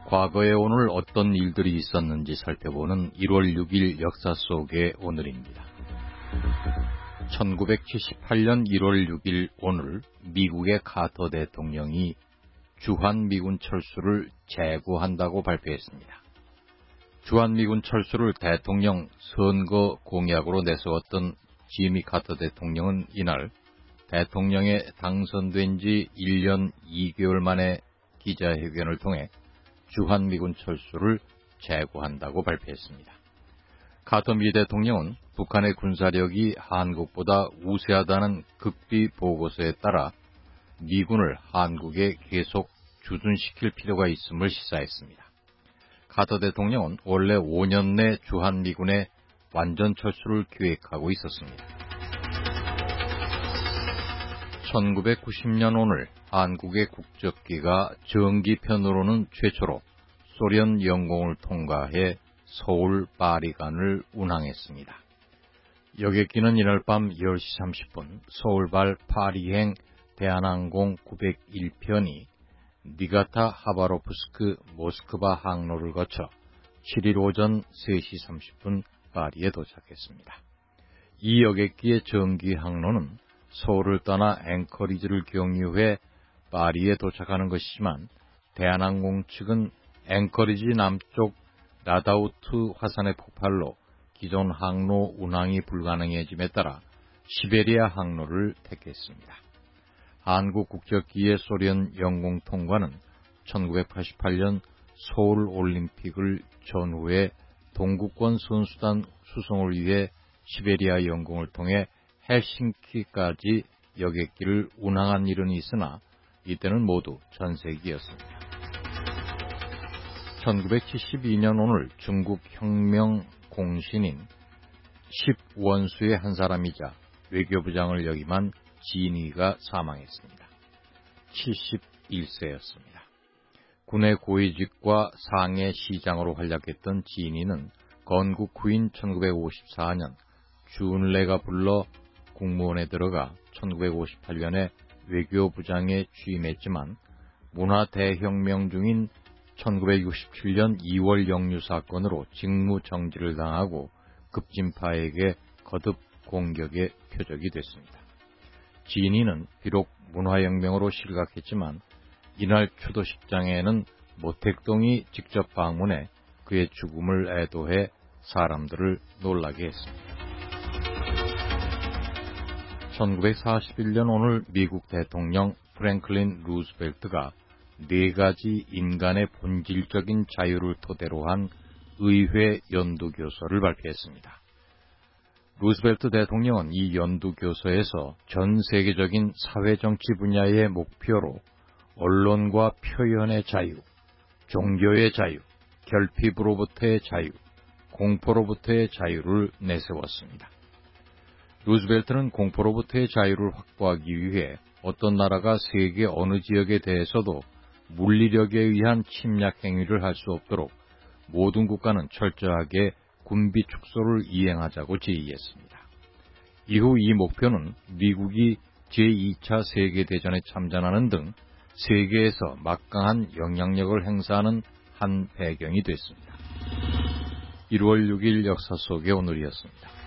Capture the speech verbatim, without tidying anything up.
과거에 오늘 어떤 일들이 있었는지 살펴보는 일월 육일 역사 속의 오늘입니다. 천구백칠십팔년 일월 육일 오늘 미국의 카터 대통령이 주한미군 철수를 재고한다고 발표했습니다. 주한미군 철수를 대통령 선거 공약으로 내세웠던 지미 카터 대통령은 이날 대통령에 당선된 지 일 년 이 개월 만에 기자회견을 통해 주한미군 철수를 재고한다고 발표했습니다. 카터 미 대통령은 북한의 군사력이 한국보다 우세하다는 극비 보고서에 따라 미군을 한국에 계속 주둔시킬 필요가 있음을 시사했습니다. 카터 대통령은 원래 오 년 내 주한미군의 완전 철수를 계획하고 있었습니다. 천구백구십년 오늘 한국의 국적기가 정기편으로는 최초로 소련 영공을 통과해 서울 파리간을 운항했습니다. 여객기는 이날 밤 열 시 삼십 분 서울발 파리행 대한항공 구백일 편이 니가타 하바로프스크 모스크바 항로를 거쳐 칠일 오전 세 시 삼십 분 파리에 도착했습니다. 이 여객기의 정기 항로는 서울을 떠나 앵커리지를 경유해 파리에 도착하는 것이지만 대한항공 측은 앵커리지 남쪽 라다우트 화산의 폭발로 기존 항로 운항이 불가능해짐에 따라 시베리아 항로를 택했습니다. 한국 국적기의 소련 영공 통과는 천구백팔십팔년 서울올림픽을 전후해 동구권 선수단 수송을 위해 시베리아 영공을 통해 헬싱키까지 여객기를 운항한 일은 있으나 이때는 모두 전세기였습니다. 천구백칠십이년 오늘 중국 혁명 공신인 십 원수의 한 사람이자 외교부장을 역임한 지니가 사망했습니다. 칠십일 세였습니다. 군의 고위직과 상해 시장으로 활약했던 지니는 건국 후인 천구백오십사년 준래가 불러 국무원에 들어가 천구백오십팔년에 외교부장에 취임했지만 문화 대혁명 중인 천구백육십칠년 이월 영유 사건으로 직무 정지를 당하고 급진파에게 거듭 공격의 표적이 됐습니다. 지니는 비록 문화혁명으로 실각했지만 이날 추도식장에는 모택동이 직접 방문해 그의 죽음을 애도해 사람들을 놀라게 했습니다. 천구백사십일년 오늘 미국 대통령 프랭클린 루즈벨트가 네 가지 인간의 본질적인 자유를 토대로 한 의회 연두교서를 발표했습니다. 루즈벨트 대통령은 이 연두교서에서 전 세계적인 사회정치 분야의 목표로 언론과 표현의 자유, 종교의 자유, 결핍으로부터의 자유, 공포로부터의 자유를 내세웠습니다. 루즈벨트는 공포로부터의 자유를 확보하기 위해 어떤 나라가 세계 어느 지역에 대해서도 물리력에 의한 침략 행위를 할 수 없도록 모든 국가는 철저하게 군비 축소를 이행하자고 제의했습니다. 이후 이 목표는 미국이 제이차 세계대전에 참전하는 등 세계에서 막강한 영향력을 행사하는 한 배경이 됐습니다. 일월 육일 역사 속의 오늘이었습니다.